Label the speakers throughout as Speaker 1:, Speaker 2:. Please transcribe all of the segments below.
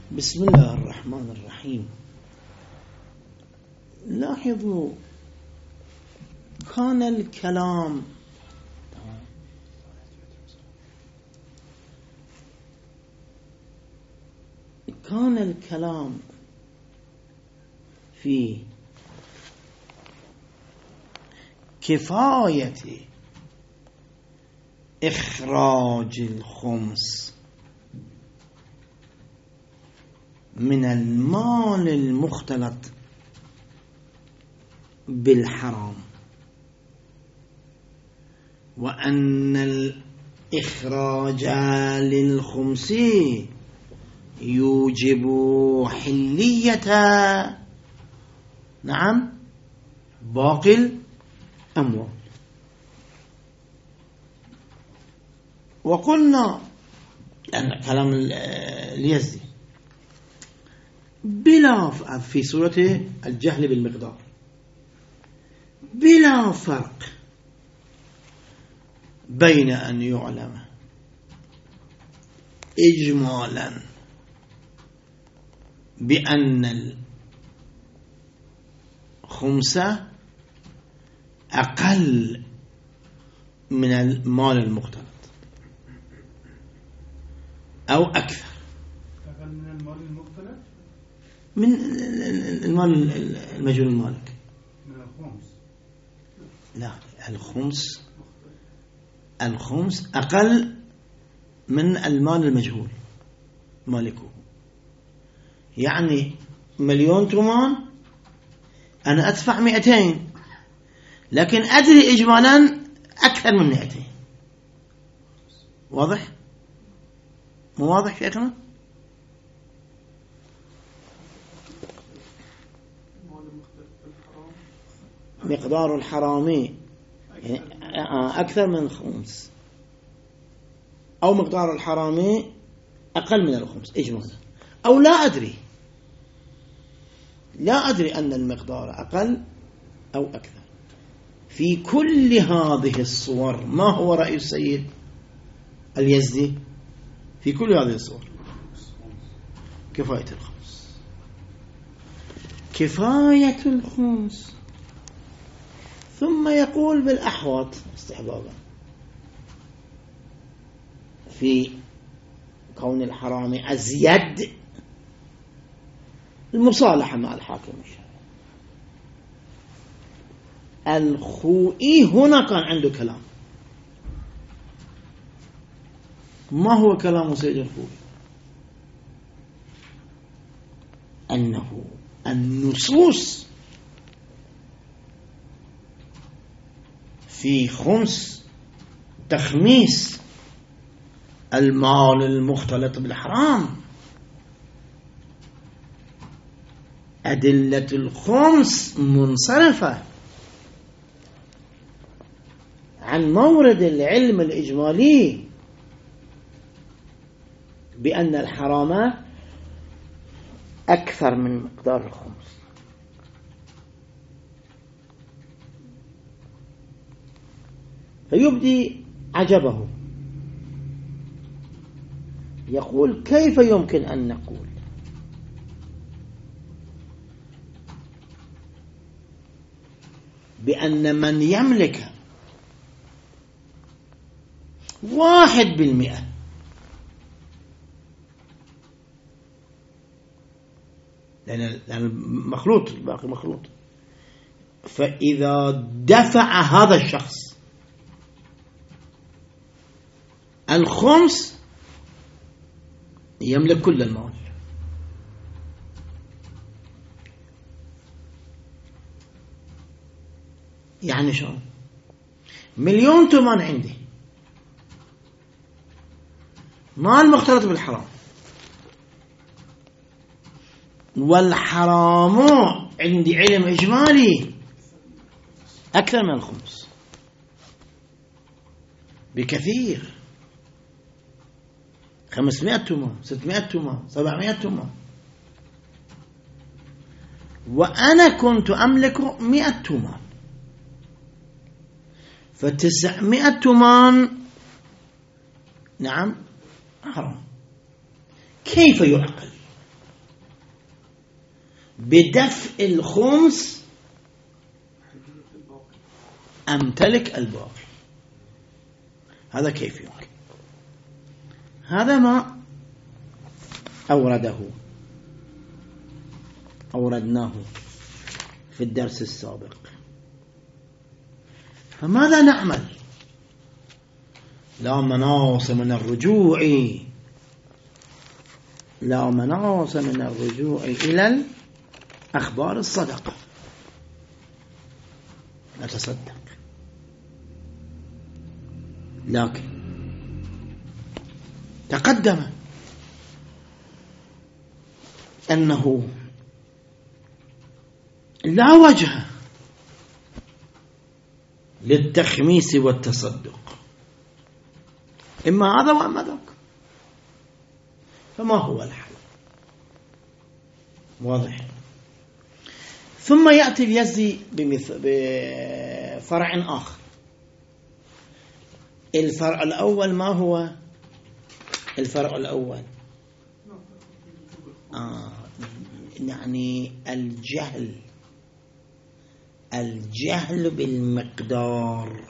Speaker 1: بسم الله الرحمن الرحيم. لاحظوا كان الكلام في كفاية إخراج الخمس من المال المختلط بالحرام، وأن الإخراج للخمس يوجب حلية باقي الأموال. وقلنا أن كلام اليزدي بلا في سورة الجهل بالمقدار بلا فرق بين أن يعلم إجمالا بأن الخمسة أقل من المال المختلط أو أكثر
Speaker 2: من المال المختلط،
Speaker 1: من المال المجهول المالك.
Speaker 2: من الخمس
Speaker 1: لا، الخمس أقل من المال المجهول مالكه. يعني 1,000,000 تومان أنا أدفع 200، لكن أدري إجمالا أكثر من 200. واضح؟ مو واضح شيخنا؟ مقدار الحرامي يعني أكثر من الخمس، أو مقدار الحرامي أقل من الخمس إجمالا، أو لا أدري أن المقدار أقل أو أكثر. في كل هذه الصور ما هو رأي السيد اليزدي؟ في كل هذه الصور كفاية الخمس، ثم يقول بالأحوط استحبابا في كون الحرام أزيد المصالحة مع الحاكم الشرعي. الخوئي هنا كان عنده كلام. ما هو كلام سيد الخوئي؟ أنه النصوص في خمس تخميس المال المختلط بالحرام، أدلة الخمس منصرفة عن مورد العلم الإجمالي بأن الحرام أكثر من مقدار الخمس. فيبدي عجبه، يقول: كيف يمكن أن نقول بأن من يملك 1%، لأن مخلوط، الباقي مخلوط، فإذا دفع هذا الشخص الخمس يملك كل المال. يعني شو؟ 1,000,000 تومان عندي، مال مختلط بالحرام، والحرام عندي علم إجمالي أكثر من الخمس بكثير، 500 تومان، 600 تومان، 700 تومان، وأنا كنت أملك 100 تومان، ف900 تومان حرام. كيف يعقل بدفع الخمس أمتلك الباقي. هذا كيف يمكن؟ هذا ما أوردناه في الدرس السابق. فماذا نعمل؟ لا مناص من الرجوع إلى الأخبار الصدقة. نتصدق، لكن تقدم أنه لا وجه للتخميس والتصدق، إما هذا وإما ذاك. فما هو الحل؟ واضح. ثم يأتي اليزدي بفرع آخر. الفرع الأول ما هو؟ الفرع الأول يعني الجهل بالمقدار،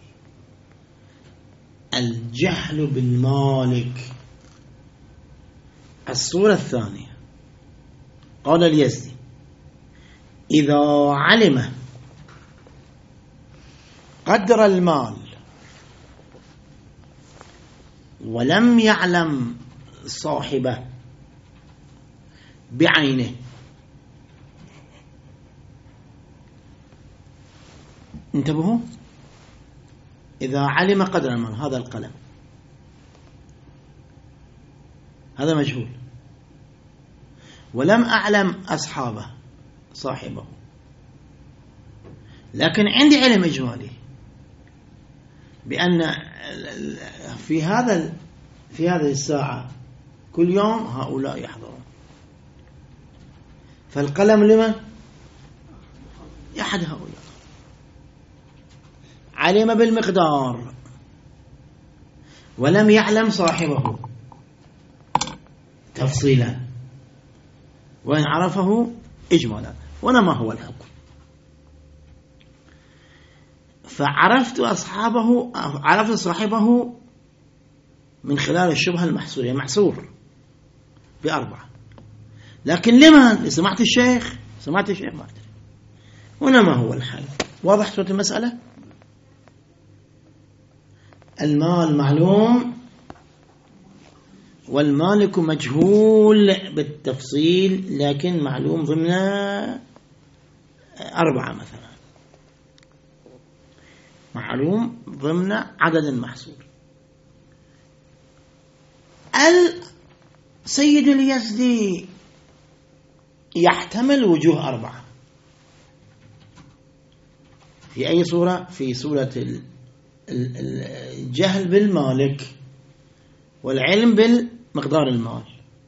Speaker 1: الجهل بالمالك. الصورة الثانية قال اليزدي: إذا علم قدر المال ولم يعلم صاحبه بعينه، انتبهوا، إذا علم قدر المال، هذا القلم هذا مجهول، ولم أعلم أصحابه صاحبه، لكن عندي علم إجمالي بأن في هذه الساعة كل يوم هؤلاء يحضرون. فالقلم لمن؟ أحد هؤلاء. علم بالمقدار ولم يعلم صاحبه تفصيلا، وإن عرفه إجمالا. وأنا ما هو الحكم؟ فعرفت صاحبه من خلال الشبهة المحصورية، محصور ب4. لكن لمن؟ سمعت الشيخ ما أدري. هنا ما هو الحل؟ واضح صورة المسألة؟ المال معلوم والمالك مجهول بالتفصيل، لكن معلوم ضمن 4 مثلا، معلوم ضمن عدد محصور. السيد اليزدي يحتمل وجوه 4. في أي صورة؟ في صورة الجهل بالمالك والعلم بالمقدار المال.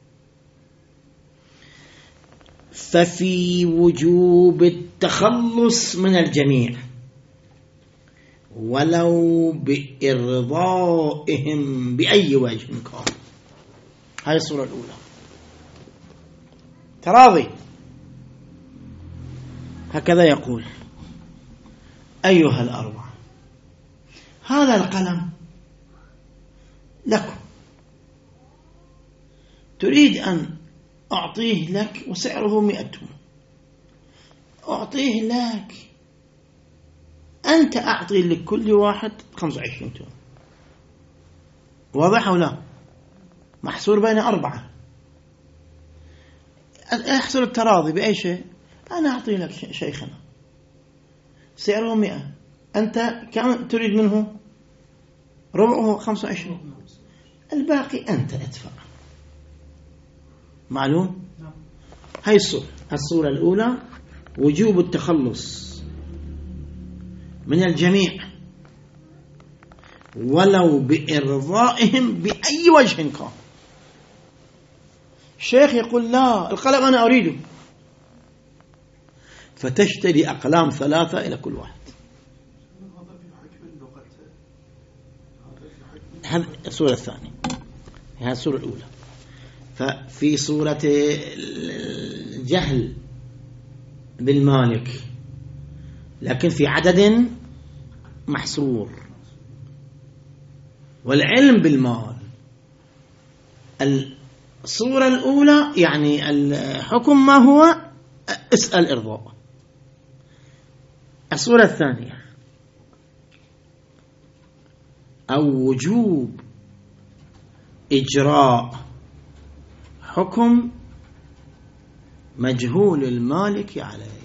Speaker 1: ففي وجوب التخلص من الجميع ولو بإرضائهم بأي وجه كان. هذه الصورة الأولى، تراضي. هكذا يقول: أيها 4، هذا القلم لكم، تريد أن أعطيه لك وسعره 100 توم، أعطيه لك، أنت أعطي لكل واحد 25 توم. واضح أو لا؟ محصور بين 4. يحصل التراضي بأي شيء. أنا أعطي لك شيخنا سعره 100، أنت كم تريد منه؟ ربعه 25، الباقي أنت ادفع. معلوم؟ هاي الصورة الأولى: وجوب التخلص من الجميع ولو بإرضائهم بأي وجه كان. الشيخ يقول: لا، القلم أنا أريده، فتشتري أقلام 3 إلى كل واحد. هذه الصورة الثانية، هذه الصورة الأولى. ففي صورة الجهل بالمالك لكن في عدد محصور. والعلم بالمال الصورة الأولى يعني الحكم ما هو اسأل إرضاء. الصورة الثانية أو وجوب إجراء حكم مجهول المالك عليه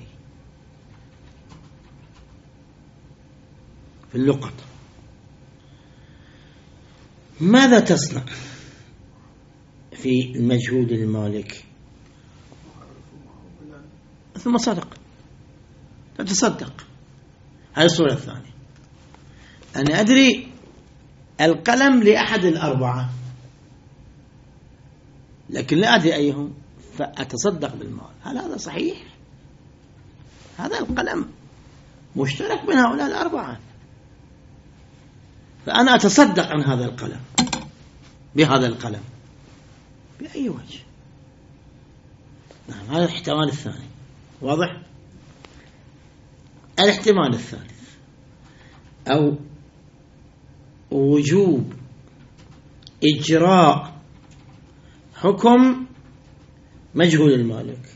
Speaker 1: في اللقطة. ماذا تصنع في المجهول المالك؟ ثم صدق تتصدق. هذه الصورة الثانية. أنا أدري القلم لأحد الأربعة لكن لا أدري أيهم فأتصدق بالمال. هل هذا صحيح؟ هذا القلم مشترك بين هؤلاء الأربعة فأنا أتصدق عن هذا القلم بهذا القلم بأي وجه؟ نعم هذا الاحتمال الثاني. واضح؟ الاحتمال الثالث أو وجوب إجراء حكم مجهول المالك.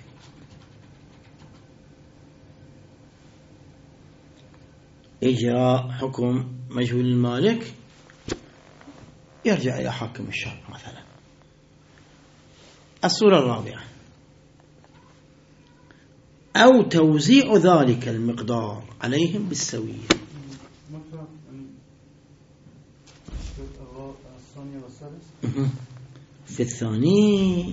Speaker 1: إجراء حكم مجهول المالك يرجع إلى حاكم الشرع مثلا. الصورة الرابعة أو توزيع ذلك المقدار عليهم بالسوية. في الثاني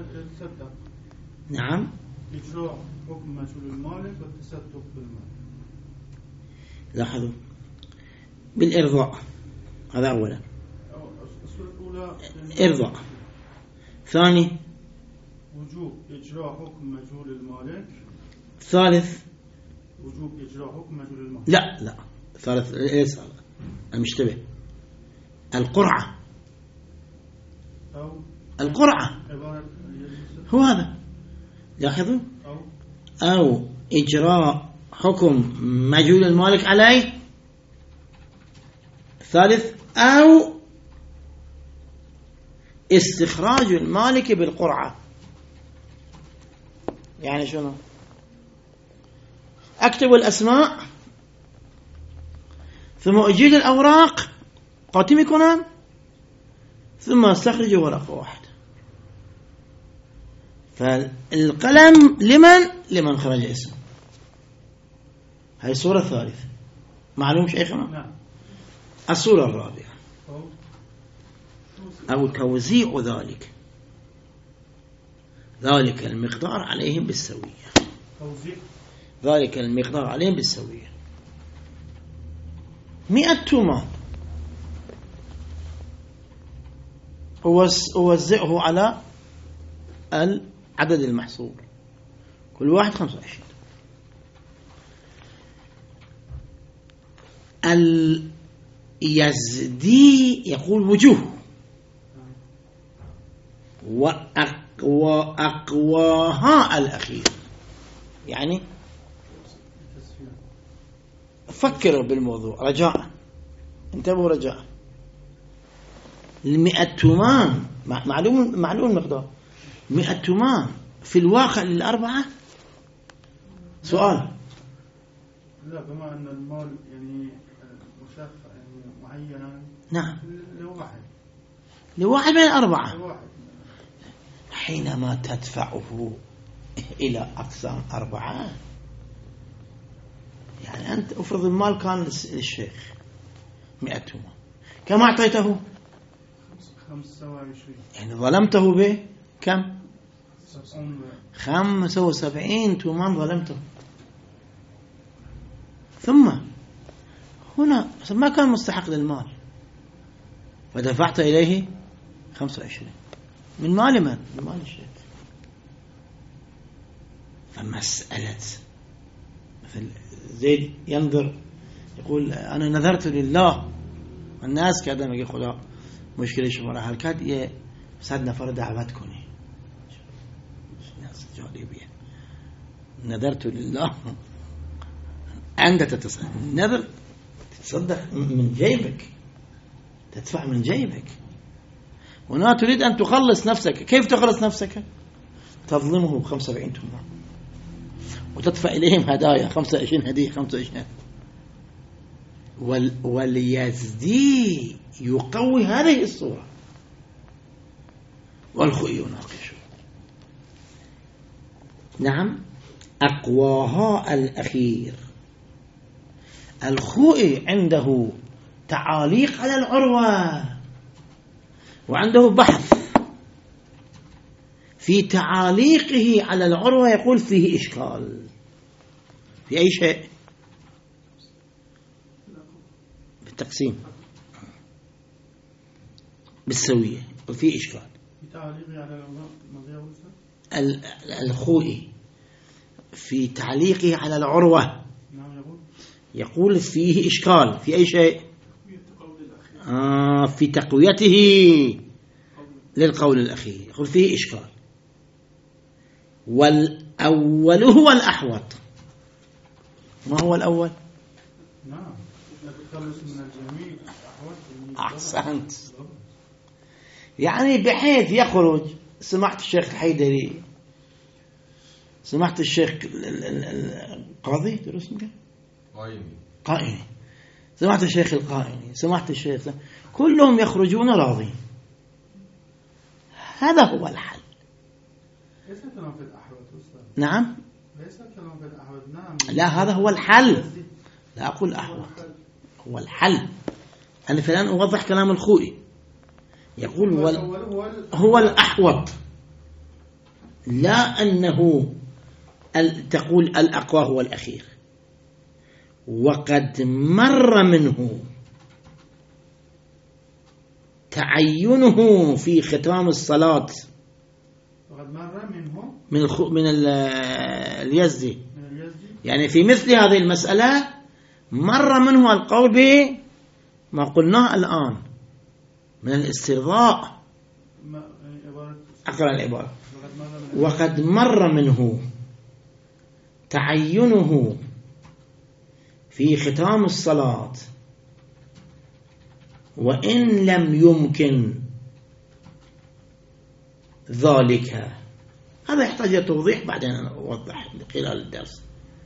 Speaker 1: نعم
Speaker 2: إجراء حكم مجهول المالك والتصدق بالمال.
Speaker 1: لاحظوا بالإرضاء هذا أولا إرضاء. ثاني
Speaker 2: وجوب إجراء حكم مجهول المالك.
Speaker 1: ثالث
Speaker 2: وجوب إجراء حكم مجهول المالك.
Speaker 1: لا ثالث ليس المشتبه القرعة
Speaker 2: أو
Speaker 1: القرعة هو هذا. لاحظوا أو إجراء حكم مجهول المالك عليه. ثالث أو استخراج المالك بالقرعة. يعني شنو؟ أكتب الأسماء ثم أجيد الأوراق قاتمي كنان ثم استخرج ورقة واحدة. فالقلم لمن خرج اسمه. هاي الصورة الثالثة. معلوم شيخنا؟
Speaker 2: نعم.
Speaker 1: الصورة الرابعة أو توزيع ذلك المقدار عليهم بالسوية.
Speaker 2: توزيع
Speaker 1: ذلك المقدار عليهم بالسوية. 100 تومان أوزعه على العدد المحصور كل واحد 25. اليزدي يقول وجوه وأقواها الأخير. يعني فكروا بالموضوع رجاء انتبهوا رجاء. 100 تومان معلوم المقدار 100 تومان في الواقع للأربعة. سؤال
Speaker 2: لا بما أن المال يعني مشافة يعني معينة.
Speaker 1: نعم
Speaker 2: لواحد
Speaker 1: من الأربعة.
Speaker 2: لواحد.
Speaker 1: حينما تدفعه إلى أقسام 4 يعني أنت أفرض المال كان للشيخ 100 تومان كم أعطيته
Speaker 2: 25
Speaker 1: يعني ظلمته به كم 75 تومان ظلمته. ثم هنا ما كان مستحق للمال فدفعت إليه 25 من مال من مال الشيخ. فمسألة مثل زيد ينظر يقول أنا نذرت لله الناس كذا ما يقول مشكلة شو راح الكاد صدنا فرد دعوات كوني الناس جالبية نذرت لله أنت تتصدق، نذر تتصدق من جيبك، تدفع من جيبك. هنا تريد أن تخلص نفسك. كيف تخلص نفسك؟ تظلمه ب75 تمام وتدفع إليهم هدايا 25 هدية 25. واليزدي يقوي هذه الصورة والخوئي يناقشه. نعم أقواها الأخير. الخوئي عنده تعاليق على العروة وعنده بحث في تعاليقه على العروة، يقول فيه إشكال في أي شيء بالتقسيم بالسوية، فيه إشكال
Speaker 2: في تعليقه على
Speaker 1: الخوئي في تعليقه على العروة. يقول فيه إشكال في أي شيء؟ في تقويته للقول الأخير، يقول فيه إشكال. والأول هو الأحوط. ما هو الأول؟
Speaker 2: نعم التخلص من الجميع.
Speaker 1: أحسنت. يعني بحيث يخرج. سمعت الشيخ الحيدري، سمعت الشيخ القاضي درسنا قائني، سمعت الشيخ القائني، سمعت الشيخ، كلهم يخرجون راضين. هذا هو الحل.
Speaker 2: ليس كلام في الأحوط.
Speaker 1: نعم
Speaker 2: ليس كلام في الأحوط. نعم
Speaker 1: لا هذا هو الحل. لا أقول أحوط، هو الحل. أنا فلان أوضح كلام الخوئي، يقول هو الأحوط، لا أنه تقول الأقوى هو الأخير. وقد مر منه تعينه في ختام الصلاة.
Speaker 2: وقد مر منه
Speaker 1: من اليزدي، يعني في مثل هذه المسألة مر منه القول بما قلناه الآن من الاسترضاء. أقرأ العبارة. وقد مر منه تعينه في ختام الصلاة وإن لم يمكن ذلك. هذا يحتاج توضيح، بعدين أنا أوضح خلال الدرس.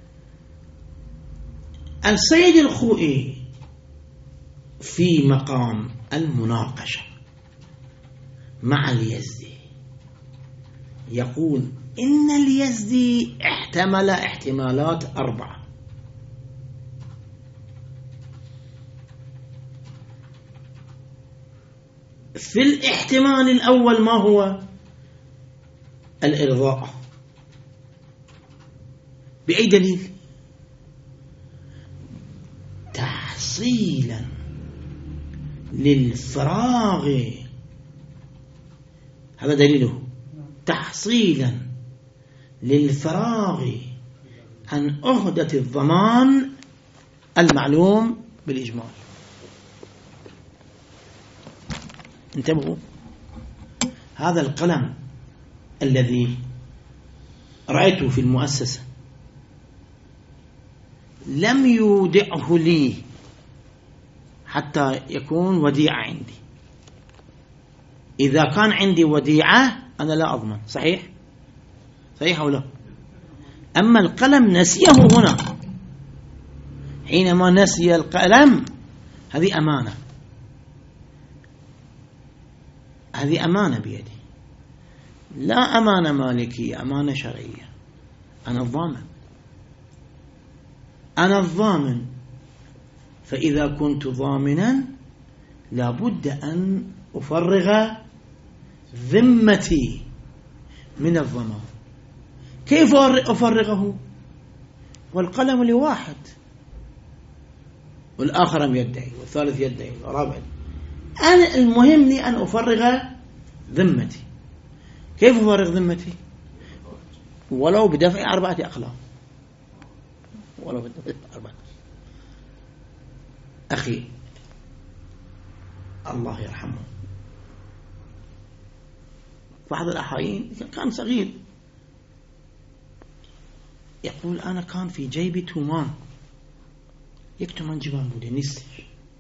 Speaker 1: السيد الخوئي في مقام المناقشة مع اليزدي يقول إن اليزدي احتمل احتمالات 4. في الاحتمال الأول ما هو؟ الإرضاء. بأي دليل؟ تحصيلا للفراغ، هذا دليله، تحصيلا للفراغ عن عهدة الضمان المعلوم بالإجمال. انتبهوا، هذا القلم الذي رأيته في المؤسسة لم يودعه لي حتى يكون وديعة عندي. إذا كان عندي وديعة أنا لا أضمن. صحيح؟ صحيح أو لا؟ أما القلم نسيه هنا، حينما نسي القلم هذه أمانة، هذه أمانة بيدي، لا أمانة مالكية، أمانة شرعية. أنا الضامن، أنا الضامن. فإذا كنت ضامنا لابد أن أفرغ ذمتي من الضمان. كيف أفرغه؟ والقلم لواحد والآخر يدعي والثالث يدعي والرابع. أنا المهم لي أن أفرغ ذمتي. كيف أفرغ ذمتي؟ ولو بدفع 4 أقلام، ولو بدفع 4. أخي الله يرحمه بعض الأحيان كان صغير يقول أنا كان في جيبي تومان، يكتمان جبان بوده نيستش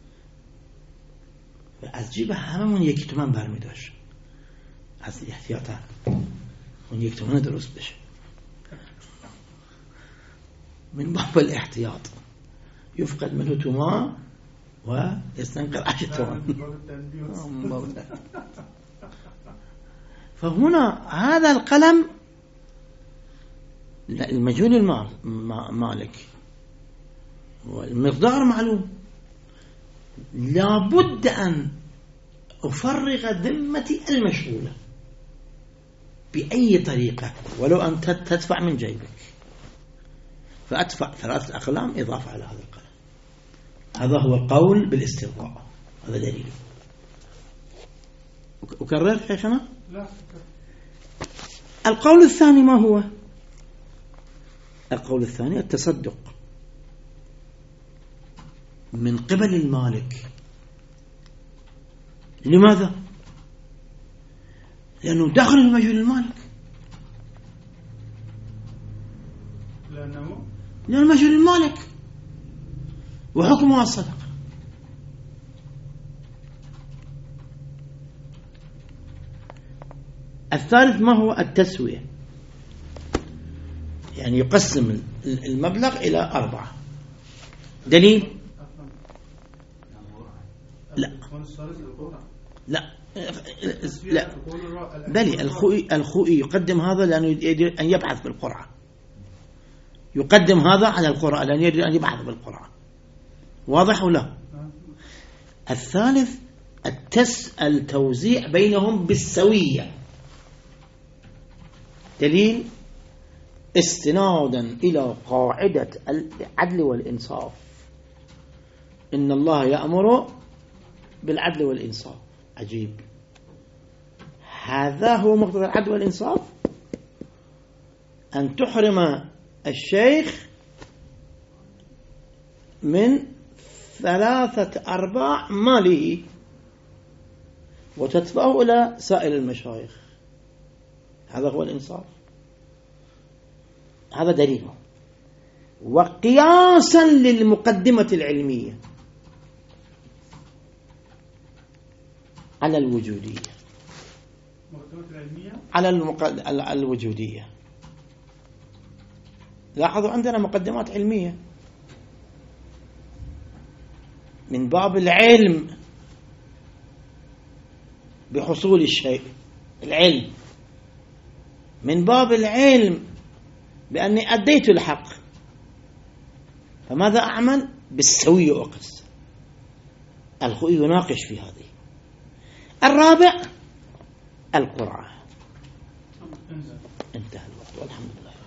Speaker 1: از جیب هممون یکی تومن برمی داشت از احتیاطا اون یک تومن درست بشه من باب الاحتياط يفقد منه تومان ويستنقذ 10 تومان. فهنا هذا القلم المجهول مالك والمقدار معلوم، لابد أن أفرغ ذمتي المشغولة بأي طريقة ولو أن تدفع من جيبك، فأدفع 3 أقلام إضافة على هذا القلم. هذا هو القول بالاستغراء، هذا دليل. أكرر شيخنا؟
Speaker 2: لا.
Speaker 1: القول الثاني ما هو؟ القول الثاني التصدق من قبل المالك. لماذا؟ لأنه داخل المجهول المالك، لأنه مجهول المالك وحكمه الصدقة. الثالث ما هو؟ التسوية، يعني يقسم المبلغ إلى 4. دليل؟ لا بل الخوئي يقدم هذا لأنه يريد أن يبحث بالقرعة، يقدم هذا على القرعة لأنه يريد أن يبحث بالقرعة. واضح ولا؟ الثالث التوزيع بينهم بالسوية. دليل؟ استنادا إلى قاعدة العدل والإنصاف، إن الله يأمر بالعدل والإنصاف. عجيب، هذا هو مقتضى العدل والإنصاف، أن تحرم الشيخ من 3/4 ماله وتدفعه إلى سائر المشايخ. هذا هو الإنصاف، هذا دليله. وقياسا للمقدمة العلمية على الوجودية، على الوجودية. لاحظوا عندنا مقدمات علمية من باب العلم بحصول الشيء، العلم من باب العلم بأني أديت الحق، فماذا أعمل؟ بالسوية أقص. الخوئي يناقش في هذه. الرابع القرعة. انتهى الوقت والحمد لله.